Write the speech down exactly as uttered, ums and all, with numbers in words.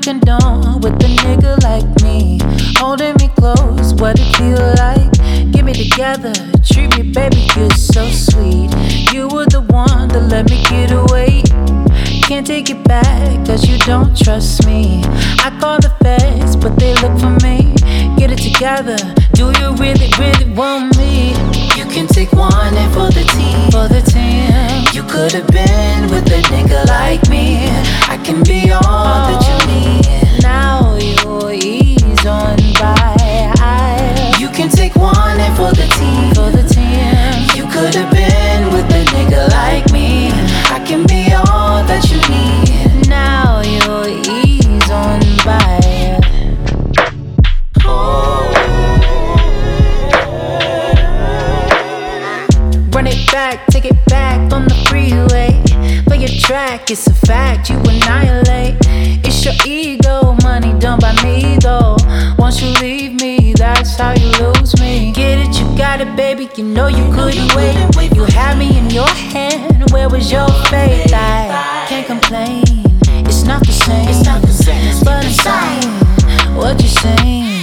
condone with a nigga like me. Holding me close, what it feel like? Get me together, treat me, baby, you're so sweet. You were the one that let me get away. Can't take it back, cause you don't trust me. I call the feds, but they look for me. Get it together, do you really, really want me? You can take one and for the team, for the team. You could've been with a nigga like me. I can be all that you need. Now you ease on by. You can take one and for the team, for the team. You could've been with a nigga like me. I can be all that you need. Now you ease on by. Run it back, take it back on the freeway. Play your track, it's a fact, you annihilate. It's your ego, money done by me though. Once you leave me, that's how you lose me. Get it, you got it, baby, you know you couldn't wait. You had me in your hand, where was your faith? I can't complain, it's not the same, it's not the same, but I'm saying what you saying.